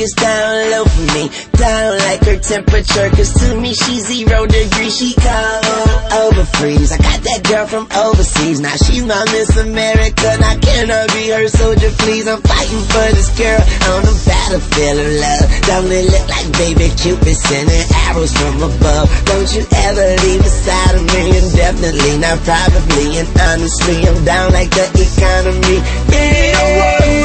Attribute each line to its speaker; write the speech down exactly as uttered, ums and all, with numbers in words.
Speaker 1: gets down low for me, down like her temperature, cause to me she's zero degrees, she cold, over freeze. I got that girl from overseas, now she's my Miss America, now can I be her soldier please? I'm fighting for this girl on the battlefield of love. Don't it look like baby Cupid sending arrows from above? Don't you ever leave beside of me, indefinitely, not probably, and honestly I'm down like the economy. Yeah,